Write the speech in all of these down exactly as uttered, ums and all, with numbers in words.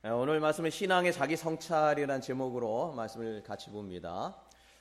오늘 말씀은 신앙의 자기 성찰이라는 제목으로 말씀을 같이 봅니다.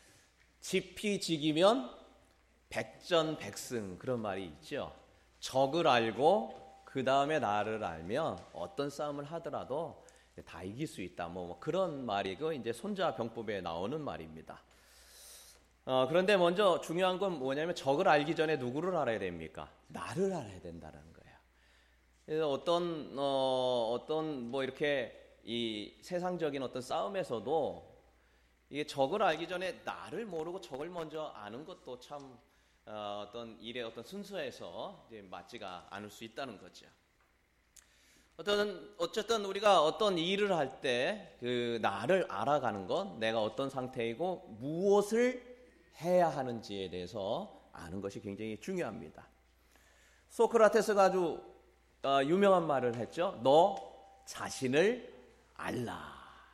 지피지기면 백전백승, 그런 말이 있죠. 적을 알고 그 다음에 나를 알면 어떤 싸움을 하더라도 다 이길 수 있다. 뭐 그런 말이고 이제 손자병법에 나오는 말입니다. 어, 그런데 먼저 중요한 건 뭐냐면 적을 알기 전에 누구를 알아야 됩니까? 나를 알아야 된다는 거예요. 그래서 어떤 어, 어떤 뭐 이렇게 이 세상적인 어떤 싸움에서도 이게 적을 알기 전에 나를 모르고 적을 먼저 아는 것도 참 어, 어떤 일의 어떤 순서에서 이제 맞지가 않을 수 있다는 거죠. 어떤 어쨌든 우리가 어떤 일을 할 때 그 나를 알아가는 것, 내가 어떤 상태이고 무엇을 해야 하는지에 대해서 아는 것이 굉장히 중요합니다. 소크라테스가 아주 어, 유명한 말을 했죠. 너 자신을 알라.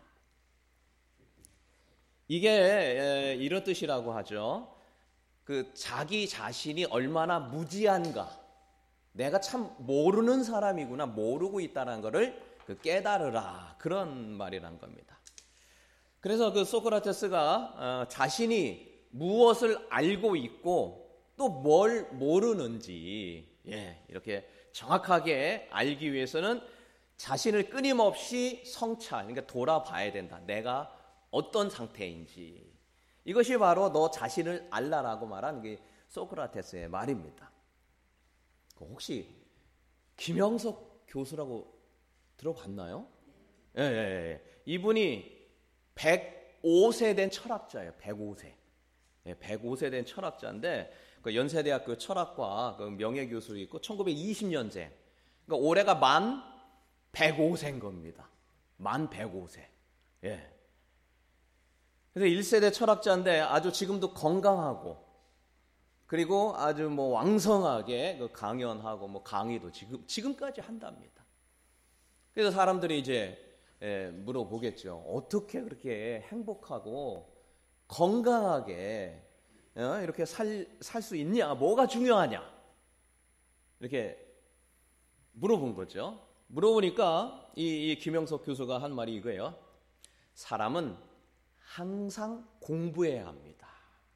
이게 에, 이런 뜻이라고 하죠. 그 자기 자신이 얼마나 무지한가, 내가 참 모르는 사람이구나, 모르고 있다는 것을 그 깨달으라, 그런 말이란 겁니다. 그래서 그 소크라테스가 어, 자신이 무엇을 알고 있고 또 뭘 모르는지 예, 이렇게 정확하게 알기 위해서는 자신을 끊임없이 성찰, 그러니까 돌아봐야 된다. 내가 어떤 상태인지. 이것이 바로 너 자신을 알라라고 말한 게 소크라테스의 말입니다. 혹시 김영석 교수라고 들어봤나요? 예, 예, 예. 이분이 백오 세 된 철학자예요. 백오 세. 예, 백오 세 된 철학자인데 그 연세대학교 철학과 그 명예교수로 있고 천구백이십 년생. 그러니까 올해가 만 백오 세인 겁니다. 만 백오 세. 예. 그래서 일 세대 철학자인데 아주 지금도 건강하고 그리고 아주 뭐 왕성하게 그 강연하고 뭐 강의도 지금 지금까지 한답니다. 그래서 사람들이 이제 예, 물어보겠죠. 어떻게 그렇게 행복하고 건강하게 어, 이렇게 살 살 수 있냐? 뭐가 중요하냐? 이렇게 물어본 거죠. 물어보니까 이, 이 김영석 교수가 한 말이 이거예요. 사람은 항상 공부해야 합니다.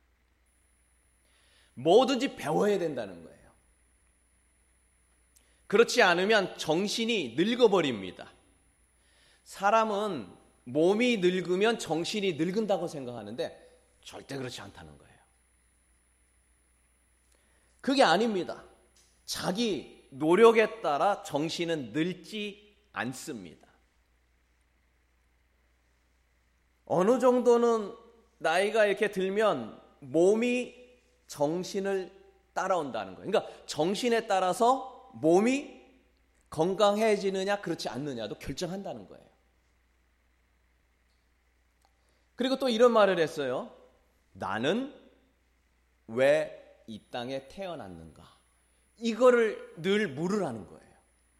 뭐든지 배워야 된다는 거예요. 그렇지 않으면 정신이 늙어버립니다. 사람은 몸이 늙으면 정신이 늙은다고 생각하는데 절대 그렇지 않다는 거예요. 그게 아닙니다. 자기 노력에 따라 정신은 늙지 않습니다. 어느 정도는 나이가 이렇게 들면 몸이 정신을 따라온다는 거예요. 그러니까 정신에 따라서 몸이 건강해지느냐 그렇지 않느냐도 결정한다는 거예요. 그리고 또 이런 말을 했어요. 나는 왜 이 땅에 태어났는가? 이거를 늘 물으라는 거예요.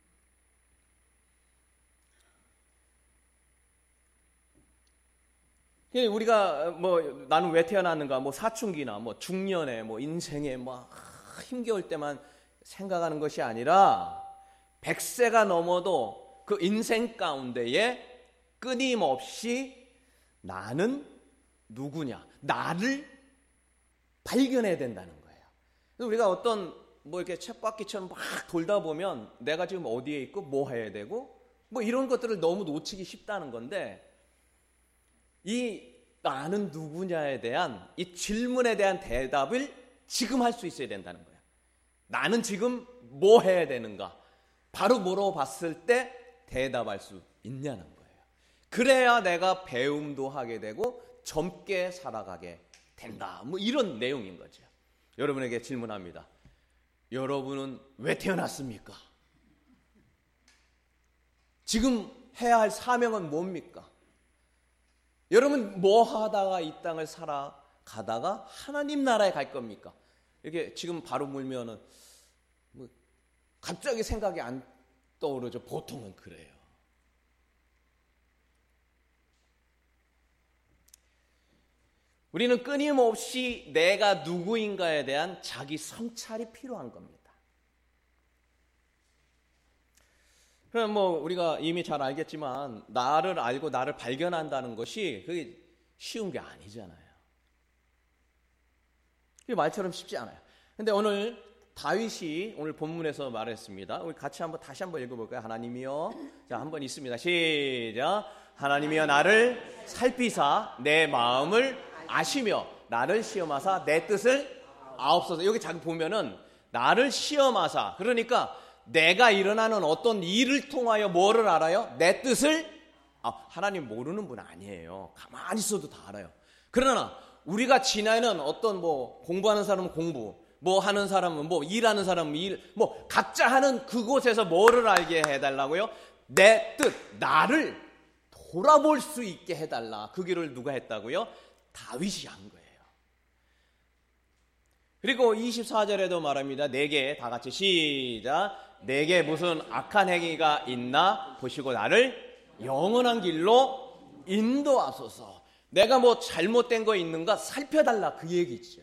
우리가 뭐 나는 왜 태어났는가? 뭐 사춘기나 뭐 중년에 뭐 인생에 막 힘겨울 때만 생각하는 것이 아니라 백 세가 넘어도 그 인생 가운데에 끊임없이 나는 누구냐? 나를 발견해야 된다는 거예요. 우리가 어떤 뭐 이렇게 쳇바퀴처럼 막 돌다 보면 내가 지금 어디에 있고 뭐 해야 되고 뭐 이런 것들을 너무 놓치기 쉽다는 건데 이 나는 누구냐에 대한 이 질문에 대한 대답을 지금 할 수 있어야 된다는 거예요. 나는 지금 뭐 해야 되는가? 바로 물어봤을 때 대답할 수 있냐는 거예요. 그래야 내가 배움도 하게 되고 젊게 살아가게 된다. 뭐 이런 내용인 거죠. 여러분에게 질문합니다. 여러분은 왜 태어났습니까? 지금 해야 할 사명은 뭡니까? 여러분 뭐 하다가 이 땅을 살아가다가 하나님 나라에 갈 겁니까? 이렇게 지금 바로 물면은 뭐 갑자기 생각이 안 떠오르죠. 보통은 그래요. 우리는 끊임없이 내가 누구인가에 대한 자기 성찰이 필요한 겁니다. 그럼 뭐 우리가 이미 잘 알겠지만 나를 알고 나를 발견한다는 것이 그게 쉬운 게 아니잖아요. 그게 말처럼 쉽지 않아요. 근데 오늘 다윗이 오늘 본문에서 말했습니다. 우리 같이 한번 다시 한번 읽어볼까요? 하나님이여, 자 한번 있습니다. 시작. 하나님이여 나를 살피사 내 마음을 아시며 나를 시험하사 내 뜻을 아옵소서. 여기 잘 보면은 나를 시험하사, 그러니까 내가 일어나는 어떤 일을 통하여 뭐를 알아요? 내 뜻을. 아, 하나님 모르는 분 아니에요. 가만히 있어도 다 알아요. 그러나 우리가 지나는 어떤 뭐 공부하는 사람은 공부, 뭐 하는 사람은 뭐 일하는 사람은 일, 뭐 각자 하는 그곳에서 뭐를 알게 해달라고요? 내 뜻, 나를 돌아볼 수 있게 해달라. 그 길을 누가 했다고요? 다윗이 한 거예요. 그리고 이십사 절에도 말합니다. 내게, 다 같이 시작. 내게 무슨 악한 행위가 있나 보시고 나를 영원한 길로 인도하소서. 내가 뭐 잘못된 거 있는가 살펴달라, 그 얘기죠.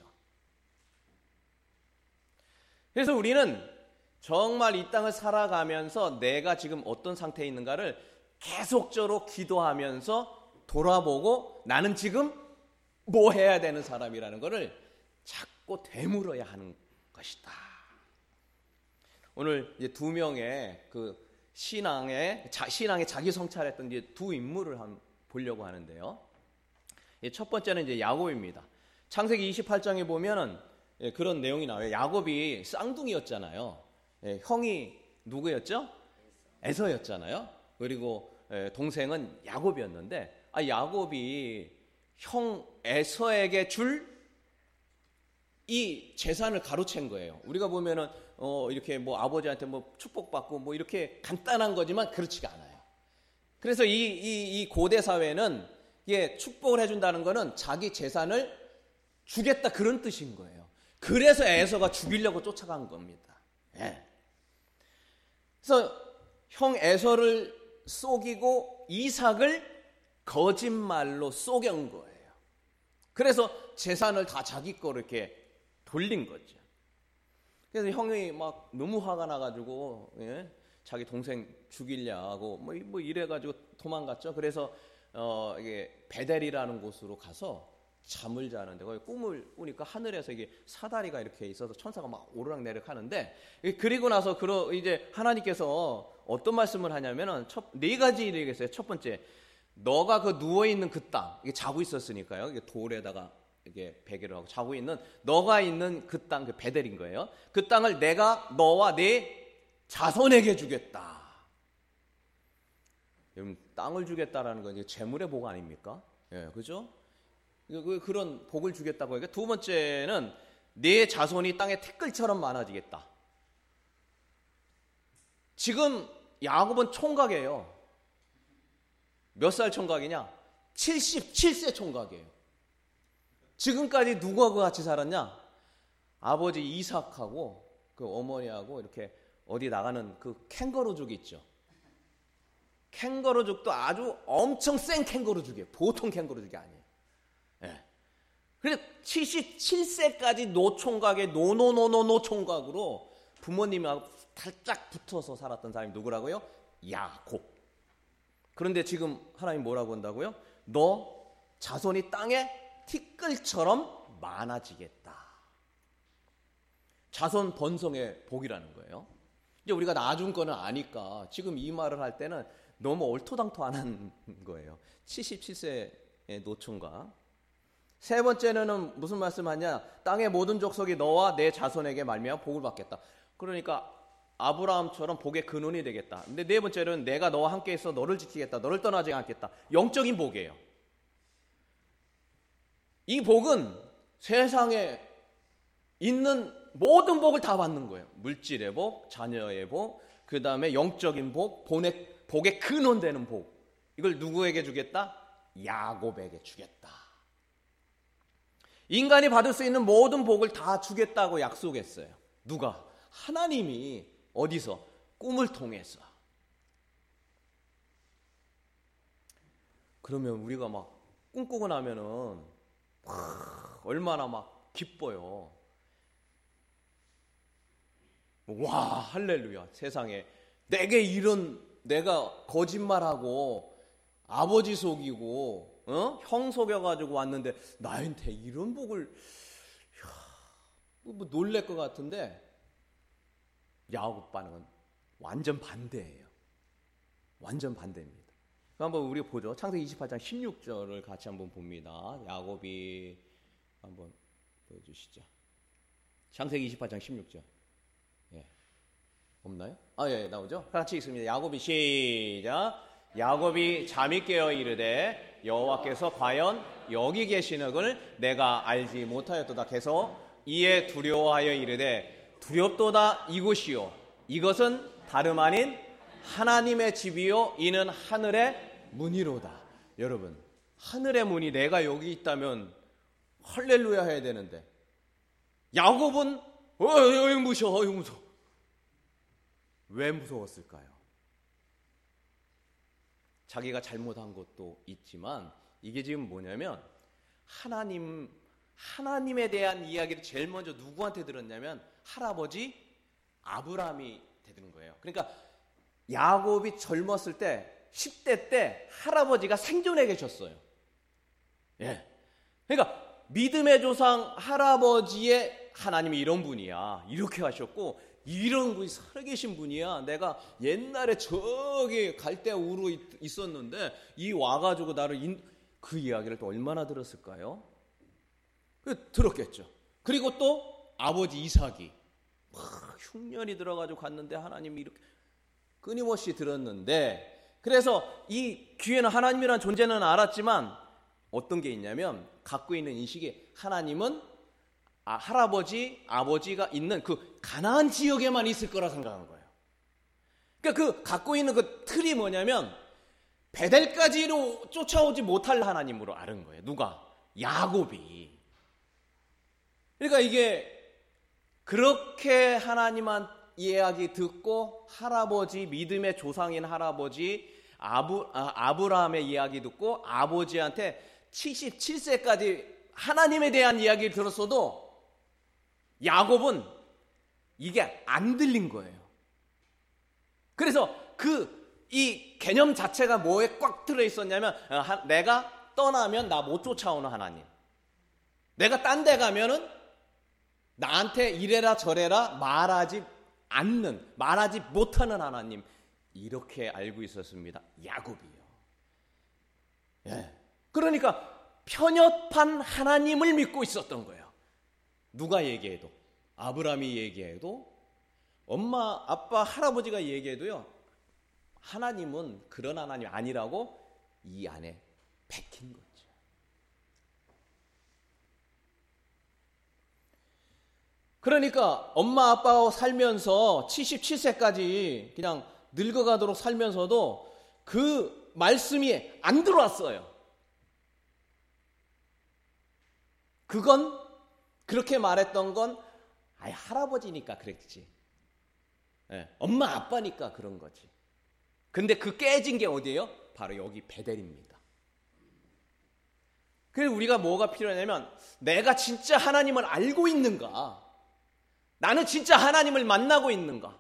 그래서 우리는 정말 이 땅을 살아가면서 내가 지금 어떤 상태에 있는가를 계속적으로 기도하면서 돌아보고 나는 지금 뭐 해야 되는 사람이라는 것을 자꾸 되물어야 하는 것이다. 오늘 이제 두 명의 그 신앙의 자, 신앙의 자기 성찰했던 이제 두 인물을 한번 보려고 하는데요. 첫 번째는 이제 야곱입니다. 창세기 이십팔 장에 보면은 예, 그런 내용이 나와요. 야곱이 쌍둥이였잖아요. 예, 형이 누구였죠? 에서였잖아요. 그리고 예, 동생은 야곱이었는데, 아, 야곱이 형 에서에게 줄 이 재산을 가로챈 거예요. 우리가 보면은 어, 이렇게 뭐 아버지한테 뭐 축복받고 뭐 이렇게 간단한 거지만 그렇지가 않아요. 그래서 이, 이, 이 고대 사회는 이게 축복을 해준다는 거는 자기 재산을 주겠다, 그런 뜻인 거예요. 그래서 에서가 죽이려고 쫓아간 겁니다. 예. 그래서 형 에서를 속이고 이삭을 거짓말로 속인 거예요. 그래서 재산을 다 자기 거로 이렇게 돌린 거죠. 그래서 형이 막 너무 화가 나가지고 예? 자기 동생 죽이려고 뭐, 뭐 이래가지고 도망갔죠. 그래서 어, 이게 베델이라는 곳으로 가서 잠을 자는데 거기 꿈을 꾸니까 하늘에서 이게 사다리가 이렇게 있어서 천사가 막 오르락내리락 하는데, 그리고 나서 그러 이제 하나님께서 어떤 말씀을 하냐면은 첫, 네 가지 얘기했어요. 첫 번째, 너가 그 누워 있는 그 땅, 이게 자고 있었으니까요. 이게 돌에다가 이게 베개를 하고 자고 있는 너가 있는 그 땅, 그 베델인 거예요. 그 땅을 내가 너와 네 자손에게 주겠다. 여러분, 땅을 주겠다라는 건 이제 재물의 복 아닙니까? 예, 그죠? 그런 복을 주겠다고 하니까, 두 번째는 네 자손이 땅의 티끌처럼 많아지겠다. 지금 야곱은 총각이에요. 몇 살 총각이냐? 칠십칠 세 총각이에요. 지금까지 누구하고 같이 살았냐? 아버지 이삭하고 그 어머니하고 이렇게 어디 나가는 그 캥거루족 있죠. 캥거루족도 아주 엄청 센 캥거루족이에요. 보통 캥거루족이 아니에요. 예. 그래서 칠십칠 세까지 노총각의 노노노노 노총각으로 부모님하고 살짝 붙어서 살았던 사람이 누구라고요? 야곱. 그런데 지금 하나님 뭐라고 한다고요? 너 자손이 땅에 티끌처럼 많아지겠다. 자손 번성의 복이라는 거예요. 이제 우리가 나중 거는 아니까 지금 이 말을 할 때는 너무 얼토당토 안 하는 거예요. 칠십칠 세의 노총각. 세 번째는 무슨 말씀하냐? 땅의 모든 족속이 너와 내 자손에게 말미암아 복을 받겠다. 그러니까 아브라함처럼 복의 근원이 되겠다. 근데 네 번째는 내가 너와 함께 있어 너를 지키겠다. 너를 떠나지 않겠다. 영적인 복이에요. 이 복은 세상에 있는 모든 복을 다 받는 거예요. 물질의 복, 자녀의 복, 그 다음에 영적인 복, 복의, 복의 근원 되는 복. 이걸 누구에게 주겠다? 야곱에게 주겠다. 인간이 받을 수 있는 모든 복을 다 주겠다고 약속했어요. 누가? 하나님이. 어디서? 꿈을 통해서. 그러면 우리가 막 꿈꾸고 나면은 와, 얼마나 막 기뻐요. 와, 할렐루야. 세상에 내게 이런 내가 거짓말하고 아버지 속이고 어? 형 속여가지고 왔는데 나한테 이런 복을 이야, 뭐 놀랄 것 같은데 야곱 반응은 완전 반대예요. 완전 반대입니다. 한번 우리 보죠. 창세기 이십팔 장 십육 절을 같이 한번 봅니다. 야곱이 한번 보여주시죠. 창세기 이십팔 장 십육 절. 예. 없나요? 아, 예, 나오죠? 같이 읽습니다. 야곱이 시작. 야곱이 잠이 깨어 이르되 여호와께서 과연 여기 계시는을 내가 알지 못하였도다. 계속 이에 두려워하여 이르되 두렵도다 이곳이요 이것은 다름 아닌 하나님의 집이요 이는 하늘의 문이로다. 여러분, 하늘의 문이 내가 여기 있다면 할렐루야 해야 되는데 야곱은 어이 무서워 어이 무서워. 왜 무서웠을까요? 자기가 잘못한 것도 있지만 이게 지금 뭐냐면 하나님, 하나님에 대한 이야기를 제일 먼저 누구한테 들었냐면 할아버지 아브라함이 들은 거예요. 그러니까 야곱이 젊었을 때 십 대 때 할아버지가 생존해 계셨어요. 예. 그러니까 믿음의 조상 할아버지의 하나님이 이런 분이야. 이렇게 하셨고 이런 분이 살아계신 분이야. 내가 옛날에 저기 갈대우로 있었는데 이 와가지고 나를 인... 그 이야기를 또 얼마나 들었을까요? 들었겠죠. 그리고 또 아버지 이삭이 막 흉년이 들어가지고 갔는데 하나님이 이렇게 끊임없이 들었는데 그래서 이 귀에는 하나님이라는 존재는 알았지만 어떤 게 있냐면 갖고 있는 인식이 하나님은 아, 할아버지, 아버지가 있는 그 가나안 지역에만 있을 거라 생각한 거예요. 그러니까 그 갖고 있는 그 틀이 뭐냐면 베델까지로 쫓아오지 못할 하나님으로 아는 거예요. 누가? 야곱이. 그러니까 이게 그렇게 하나님한 이야기 듣고 할아버지, 믿음의 조상인 할아버지 아부, 아, 아브라함의 이야기 듣고 아버지한테 칠십칠 세까지 하나님에 대한 이야기를 들었어도 야곱은 이게 안 들린 거예요. 그래서 그 이 개념 자체가 뭐에 꽉 들어 있었냐면 하, 내가 떠나면 나 못 쫓아오는 하나님, 내가 딴 데 가면은 나한테 이래라 저래라 말하지 않는, 말하지 못하는 하나님, 이렇게 알고 있었습니다. 야곱이요. 예. 그러니까 편협한 하나님을 믿고 있었던 거예요. 누가 얘기해도, 아브라함이 얘기해도, 엄마, 아빠, 할아버지가 얘기해도요, 하나님은 그런 하나님 아니라고 이 안에 박힌 거죠. 그러니까 엄마, 아빠와 살면서 칠십칠 세까지 그냥 늙어가도록 살면서도 그 말씀이 안 들어왔어요. 그건, 그렇게 말했던 건 아예 할아버지니까 그랬지. 네, 엄마, 아빠니까 그런 거지. 근데 그 깨진 게 어디예요? 바로 여기 베델입니다. 그래서 우리가 뭐가 필요하냐면 내가 진짜 하나님을 알고 있는가? 나는 진짜 하나님을 만나고 있는가?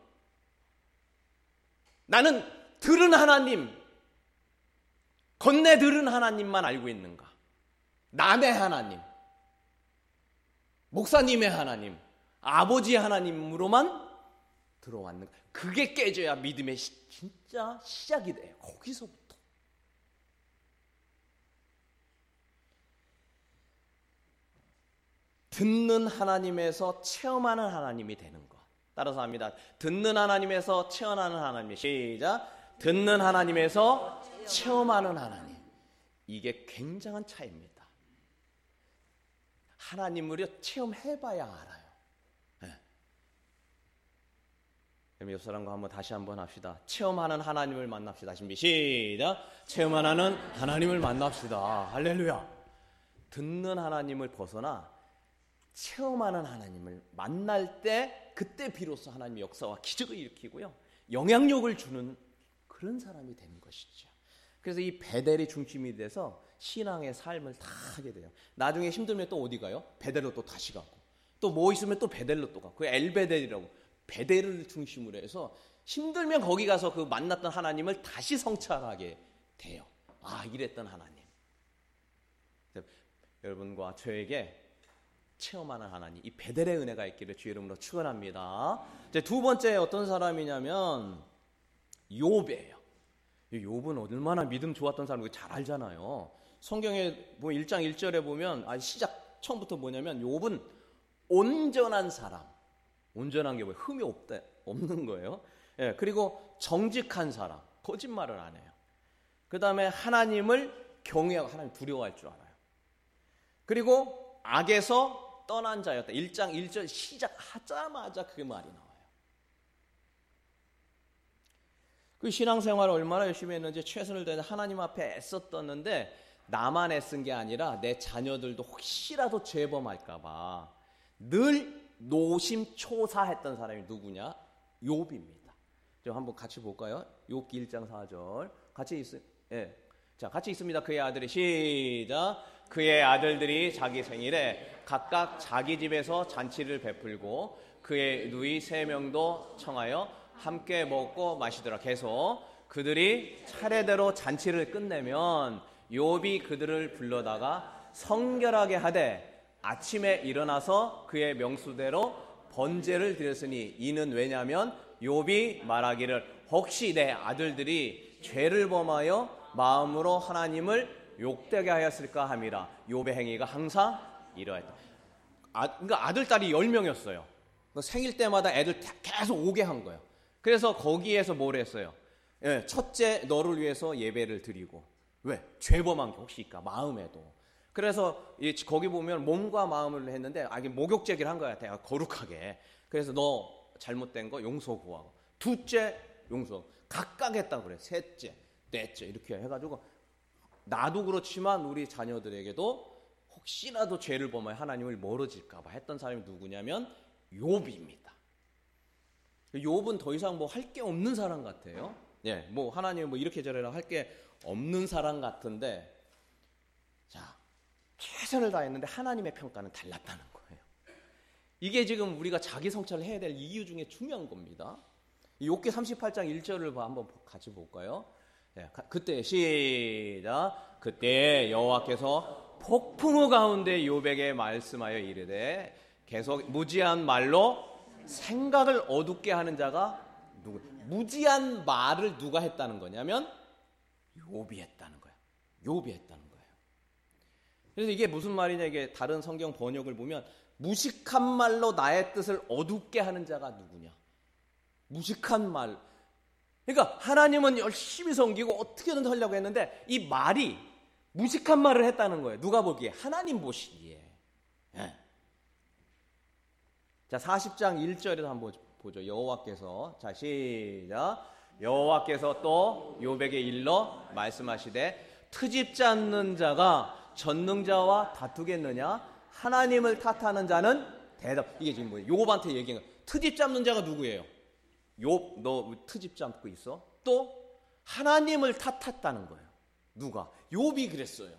나는 들은 하나님, 건네 들은 하나님만 알고 있는가? 남의 하나님, 목사님의 하나님, 아버지 하나님으로만 들어왔는가? 그게 깨져야 믿음의 시, 진짜 시작이 돼요. 거기서부터. 듣는 하나님에서 체험하는 하나님이 되는 것. 따라서 합니다. 듣는 하나님에서 체험하는 하나님. 시작. 듣는 하나님에서 체험하는 하나님. 이게 굉장한 차이입니다. 하나님을 체험해봐야 알아요. 네. 그럼 옆 사람과 한번 다시 한번 합시다. 체험하는 하나님을 만납시다. 준비 시작. 체험하는 하나님을 만납시다. 할렐루야. 듣는 하나님을 벗어나 체험하는 하나님을 만날 때 그때 비로소 하나님의 역사와 기적을 일으키고요, 영향력을 주는 그런 사람이 되는 것이죠. 그래서 이 베델이 중심이 돼서 신앙의 삶을 다 하게 돼요. 나중에 힘들면 또 어디 가요? 베델로 또 다시 가고, 또 뭐 있으면 또 베델로 또 가고, 그 엘베델이라고 베델을 중심으로 해서 힘들면 거기 가서 그 만났던 하나님을 다시 성찰하게 돼요. 아, 이랬던 하나님. 여러분과 저에게 체험하는 하나님, 이 베델의 은혜가 있기를 주의 이름으로 축원합니다. 이제 두 번째 어떤 사람이냐면 욥이에요. 욥은 얼마나 믿음 좋았던 사람인지 잘 알잖아요. 성경에 뭐 일 장 일 절에 보면 아, 시작 처음부터 뭐냐면 욥은 온전한 사람. 온전한 게 뭐예요? 흠이 없다, 없는 거예요. 예, 그리고 정직한 사람, 거짓말을 안 해요. 그 다음에 하나님을 경외하고 하나님 두려워할 줄 알아요. 그리고 악에서 떠난 자였다. 일 장 일 절 시작하자마자 그 말이 나와요. 그 신앙생활을 얼마나 열심히 했는지 최선을 다해서 하나님 앞에 애썼었는데 나만 애쓴 게 아니라 내 자녀들도 혹시라도 죄범할까 봐 늘 노심초사했던 사람이 누구냐? 욥입니다. 좀 한번 같이 볼까요? 욥기 일 장 사 절 같이 있, 예. 자, 같이 있습니다. 그의 아들이 시작. 그의 아들들이 자기 생일에 각각 자기 집에서 잔치를 베풀고 그의 누이 세 명도 청하여 함께 먹고 마시더라. 계속 그들이 차례대로 잔치를 끝내면 욥이 그들을 불러다가 성결하게 하되 아침에 일어나서 그의 명수대로 번제를 드렸으니 이는 왜냐하면 욥이 말하기를 혹시 내 아들들이 죄를 범하여 마음으로 하나님을 욕되게 하였을까 함이라. 욥의 행위가 항상 이러했다. 아, 그러니까 아들 딸이 열 명이었어요. 생일 때마다 애들 계속 오게 한 거예요. 그래서 거기에서 뭘 했어요? 예, 첫째 너를 위해서 예배를 드리고. 왜? 죄범한 게 혹시 있까? 마음에도. 그래서 거기 보면 몸과 마음을 했는데 아, 이게 목욕제기를 한 거야. 내가 거룩하게. 그래서 너 잘못된 거 용서 구하고. 둘째 용서. 각각 했다고 그래. 셋째, 넷째 이렇게 해가지고 나도 그렇지만 우리 자녀들에게도 혹시라도 죄를 범하여 하나님을 멀어질까 봐 했던 사람이 누구냐면 욥입니다. 욥은 더 이상 뭐 할 게 없는 사람 같아요. 예, 뭐 하나님 뭐 이렇게 저래라 할 게 없는 사람 같은데, 자, 최선을 다했는데 하나님의 평가는 달랐다는 거예요. 이게 지금 우리가 자기 성찰을 해야 될 이유 중에 중요한 겁니다. 욥기 삼십팔 장 일 절을 한번 같이 볼까요? 예, 그때 시작. 그때 여호와께서 폭풍우 가운데 욥에게 말씀하여 이르되 계속 무지한 말로 생각을 어둡게 하는 자가 누구? 무지한 말을 누가 했다는 거냐면 욥이 했다는 거예요. 욥이 했다는 거예요. 그래서 이게 무슨 말이냐, 이게 다른 성경 번역을 보면 무식한 말로 나의 뜻을 어둡게 하는 자가 누구냐? 무식한 말. 그러니까 하나님은 열심히 섬기고 어떻게든 하려고 했는데 이 말이 무식한 말을 했다는 거예요. 누가 보기에? 하나님 보시기에. 예. 자, 사십 장 일 절에도 한번 보죠. 여호와께서, 자 시작. 여호와께서 또 욥에게 일러 말씀하시되 트집 잡는 자가 전능자와 다투겠느냐? 하나님을 탓하는 자는 대답. 이게 지금 뭐예요? 욥한테 얘기한 거예요. 트집 잡는 자가 누구예요? 욥, 너 트집 잡고 있어? 또 하나님을 탓했다는 거예요. 누가? 욥이 그랬어요.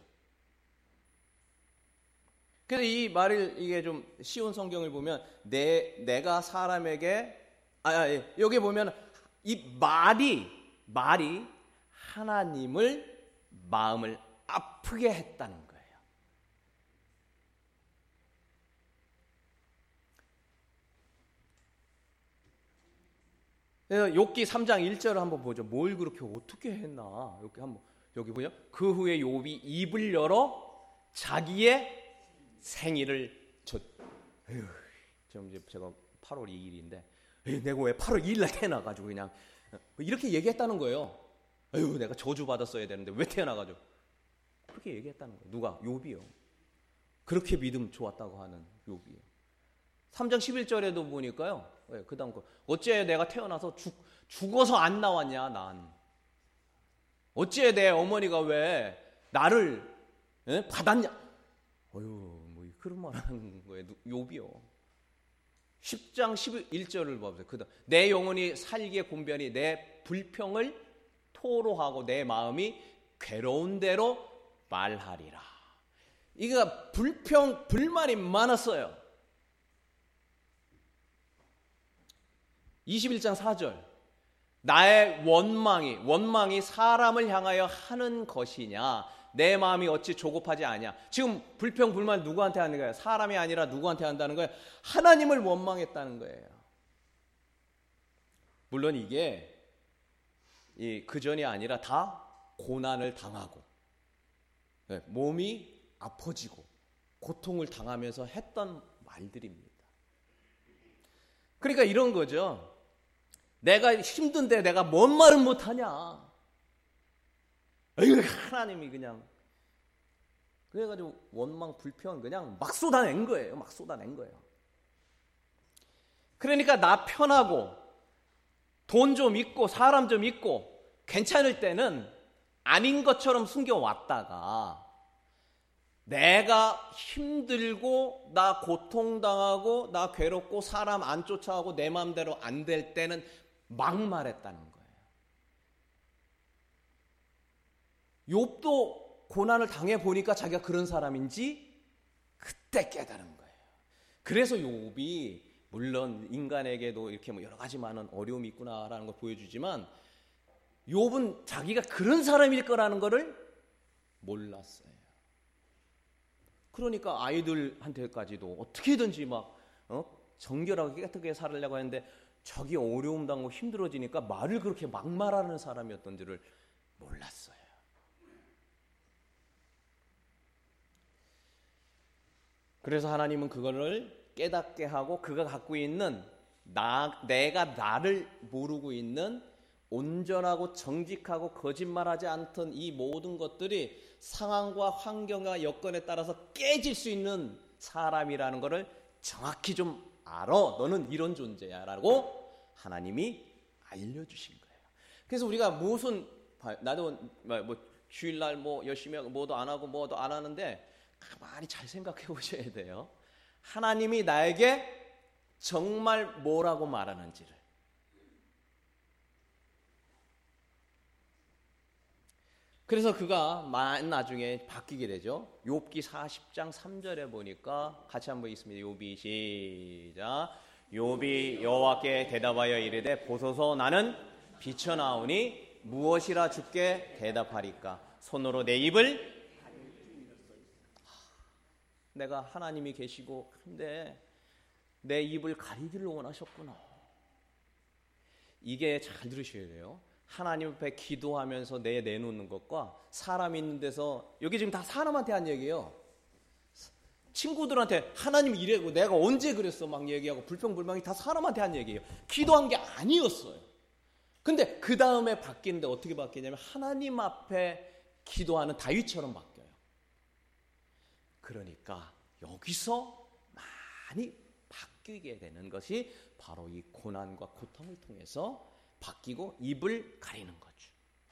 그래서 이 말을, 이게 좀 쉬운 성경을 보면 내, 내가 사람에게 아, 아 예. 여기 보면 이 말이 말이 하나님을 마음을 아프게 했다는 거예요. 그래서 욥기 삼 장 일 절을 한번 보죠. 뭘 그렇게 어떻게 했나? 여기 한번 여기 보죠. 그 후에 욥이 입을 열어 자기의 생일을 저 에휴, 지금 이제 제가 팔월 이 일인데 에휴, 내가 왜 팔월 이 일날 태어나가지고 그냥 이렇게 얘기했다는 거예요. 에휴, 내가 저주 받았어야 되는데 왜 태어나가지고 그렇게 얘기했다는 거예요. 누가? 욥이요. 그렇게 믿음 좋았다고 하는 욥이요. 삼 장 십일 절에도 보니까요. 네, 그 다음 거. 어째 내가 태어나서 죽, 죽어서 안 나왔냐, 난. 어째 내 어머니가 왜 나를 에? 받았냐. 어휴, 뭐 그런 말 하는 거예요. 욥이요. 십 장 십일 절을 봐보세요. 그 다음. 내 영혼이 살기에 곤변히 내 불평을 토로하고 내 마음이 괴로운 대로 말하리라. 이거 불평, 불만이 많았어요. 이십일 장 사 절. 나의 원망이 원망이 사람을 향하여 하는 것이냐? 내 마음이 어찌 조급하지 않냐? 지금 불평 불만 누구한테 하는 거예요? 사람이 아니라 누구한테 한다는 거예요? 하나님을 원망했다는 거예요. 물론 이게 이 그전이 아니라 다 고난을 당하고 몸이 아파지고 고통을 당하면서 했던 말들입니다. 그러니까 이런 거죠. 내가 힘든데 내가 뭔 말은 못하냐. 하나님이 그냥 그래가지고 원망 불평 그냥 막 쏟아낸 거예요. 막 쏟아낸 거예요. 그러니까 나 편하고 돈 좀 있고 사람 좀 있고 괜찮을 때는 아닌 것처럼 숨겨왔다가 내가 힘들고 나 고통당하고 나 괴롭고 사람 안 쫓아가고 내 마음대로 안 될 때는 막 말했다는 거예요. 욥도 고난을 당해보니까 자기가 그런 사람인지 그때 깨달은 거예요. 그래서 욥이 물론 인간에게도 이렇게 뭐 여러 가지 많은 어려움이 있구나라는 걸 보여주지만 욥은 자기가 그런 사람일 거라는 거를 몰랐어요. 그러니까 아이들한테까지도 어떻게든지 막 어? 정결하게 깨끗하게 살으려고 하는데 저기 어려움 당하고 힘들어지니까 말을 그렇게 막 말하는 사람이었던지를 몰랐어요. 그래서 하나님은 그거를 깨닫게 하고 그가 갖고 있는 나, 내가 나를 모르고 있는 온전하고 정직하고 거짓말하지 않던 이 모든 것들이 상황과 환경과 여건에 따라서 깨질 수 있는 사람이라는 것을 정확히 좀 알아. 너는 이런 존재야 라고 하나님이 알려주신 거예요. 그래서 우리가 무슨 나도 뭐 주일날 뭐 열심히 하고 뭐도 안 하고 뭐도 안 하는데 가만히 잘 생각해 보셔야 돼요. 하나님이 나에게 정말 뭐라고 말하는지를. 그래서 그가 만 나중에 바뀌게 되죠. 욥기 사십 장 삼 절에 보니까 같이 한번 읽습니다. 욥이 시작. 욥이 여호와께 대답하여 이르되 보소서 나는 비쳐나오니 무엇이라 주께 대답하리까. 손으로 내 입을 내가 하나님이 계시고 근데 내 입을 가리기를 원하셨구나. 이게 잘 들으셔야 돼요. 하나님 앞에 기도하면서 내 내놓는 것과 사람 있는 데서 여기 지금 다 사람한테 한 얘기예요. 친구들한테 하나님 이래고 내가 언제 그랬어 막 얘기하고 불평불만이 다 사람한테 한 얘기예요. 기도한 게 아니었어요. 근데 그 다음에 바뀌는데 어떻게 바뀌냐면 하나님 앞에 기도하는 다윗처럼 바뀌어요. 그러니까 여기서 많이 바뀌게 되는 것이 바로 이 고난과 고통을 통해서 바뀌고 입을 가리는 거죠.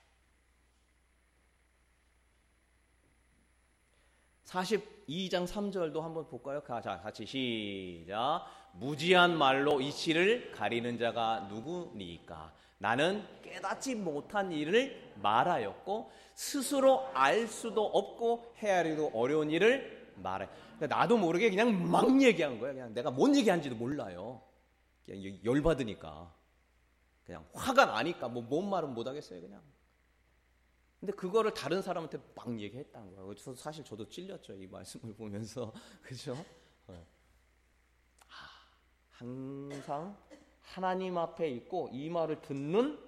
사십이 장 삼 절도 한번 볼까요? 자, 같이 시작. 무지한 말로 이치를 가리는 자가 누구니까? 나는 깨닫지 못한 일을 말하였고 스스로 알 수도 없고 헤아리도 어려운 일을 말해. 그러니까 나도 모르게 그냥 막 얘기한 거예요. 그냥 내가 뭔 얘기한지도 몰라요. 그냥 열받으니까. 그냥 화가 나니까 뭐 뭔 말은 못 하겠어요, 그냥. 근데 그거를 다른 사람한테 막 얘기했다는 거예요. 그래서 사실 저도 찔렸죠, 이 말씀을 보면서. 그죠? 네. 항상 하나님 앞에 있고 이 말을 듣는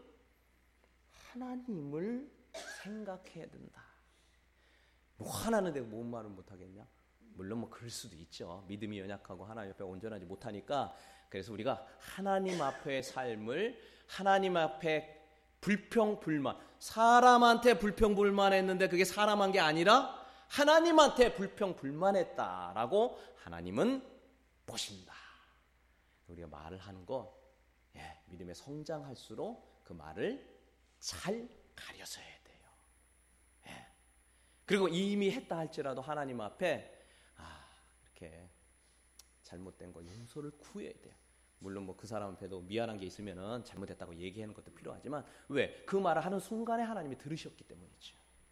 하나님을 생각해야 된다. 뭐 화나는데 뭔 말을 못 하겠냐? 물론 뭐 그럴 수도 있죠. 믿음이 연약하고 하나님 앞에 온전하지 못하니까. 그래서 우리가 하나님 앞의 삶을 하나님 앞에 불평불만, 사람한테 불평불만했는데 그게 사람한 게 아니라 하나님한테 불평불만했다라고 하나님은 보신다. 우리가 말을 하는 거 예, 믿음에 성장할수록 그 말을 잘 가려서 해야 돼요. 예. 그리고 이미 했다 할지라도 하나님 앞에 아, 이렇게 잘못된 거 용서를 구해야 돼요. 물론 뭐 그 사람한테도 미안한 게 있으면은 잘못했다고 얘기하는 것도 필요하지만 왜? 그 말을 하는 순간에 하나님이 들으셨기 때문이죠.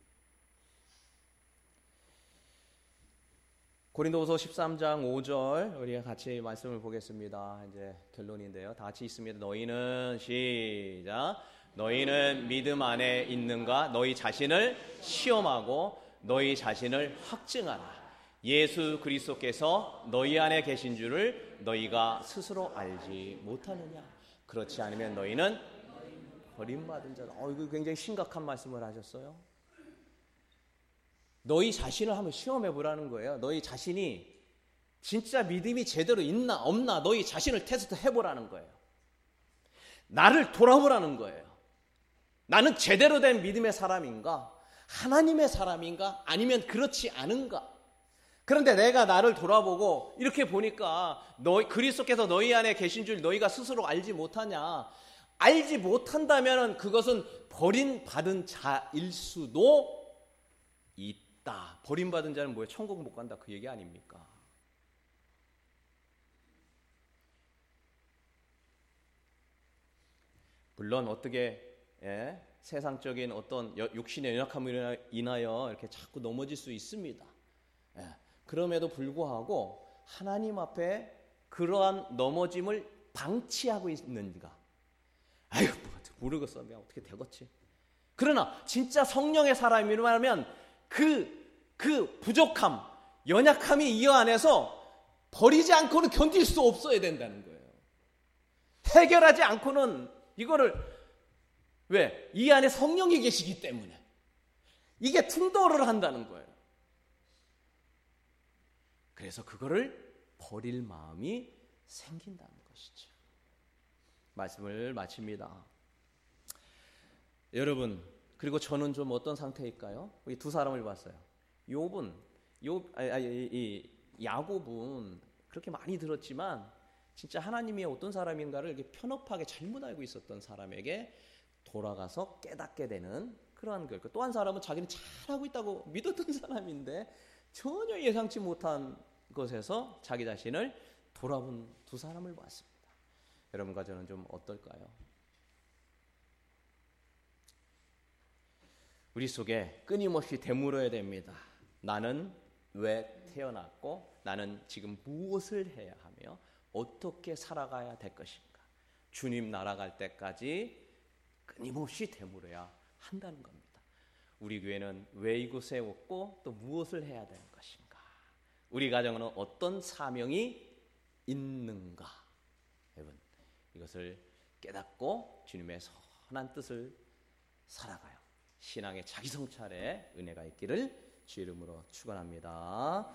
고린도후서 십삼 장 오 절 우리가 같이 말씀을 보겠습니다. 이제 결론인데요. 다 같이 있습니다. 너희는 시작. 너희는 믿음 안에 있는가? 너희 자신을 시험하고 너희 자신을 확증하라. 예수 그리스도께서 너희 안에 계신 줄을 너희가 스스로 알지 못하느냐? 그렇지 않으면 너희는 버림받은 자다. 어, 이거 굉장히 심각한 말씀을 하셨어요. 너희 자신을 한번 시험해 보라는 거예요. 너희 자신이 진짜 믿음이 제대로 있나 없나 너희 자신을 테스트 해보라는 거예요. 나를 돌아보라는 거예요. 나는 제대로 된 믿음의 사람인가? 하나님의 사람인가? 아니면 그렇지 않은가? 그런데 내가 나를 돌아보고 이렇게 보니까 너희 그리스도께서 너희 안에 계신 줄 너희가 스스로 알지 못하냐? 알지 못한다면 그것은 버림받은 자일 수도 있다. 버림받은 자는 뭐예요? 천국 못 간다 그 얘기 아닙니까? 물론 어떻게 예, 세상적인 어떤 육신의 연약함으로 인하여 이렇게 자꾸 넘어질 수 있습니다. 예, 그럼에도 불구하고 하나님 앞에 그러한 넘어짐을 방치하고 있는가? 아유, 모르겠어. 어떻게 되겠지? 그러나 진짜 성령의 사람이라면 그, 그 부족함, 연약함이 이 안에서 버리지 않고는 견딜 수 없어야 된다는 거예요. 해결하지 않고는 이거를 왜? 이 안에 성령이 계시기 때문에 이게 충돌을 한다는 거예요. 그래서 그거를 버릴 마음이 생긴다는 것이죠. 말씀을 마칩니다. 여러분, 그리고 저는 좀 어떤 상태일까요? 이 두 사람을 봤어요. 욥은 욥, 아니, 아니, 이 야곱은 그렇게 많이 들었지만 진짜 하나님이 어떤 사람인가를 이렇게 편협하게 잘못 알고 있었던 사람에게 돌아가서 깨닫게 되는 그러한 걸. 또 한 사람은 자기는 잘하고 있다고 믿었던 사람인데 전혀 예상치 못한 것에서 자기 자신을 돌아본 두 사람을 봤습니다. 여러분과 저는 좀 어떨까요? 우리 속에 끊임없이 되물어야 됩니다. 나는 왜 태어났고 나는 지금 무엇을 해야 하며 어떻게 살아가야 될 것인가? 주님 날아갈 때까지 끊임없이 되물어야 한다는 겁니다. 우리 교회는 왜 이곳에 왔고 또 무엇을 해야 되는 것인가? 우리 가정은 어떤 사명이 있는가? 여러분, 이것을 깨닫고 주님의 선한 뜻을 살아가요. 신앙의 자기 성찰에 은혜가 있기를 주 이름으로 축원합니다.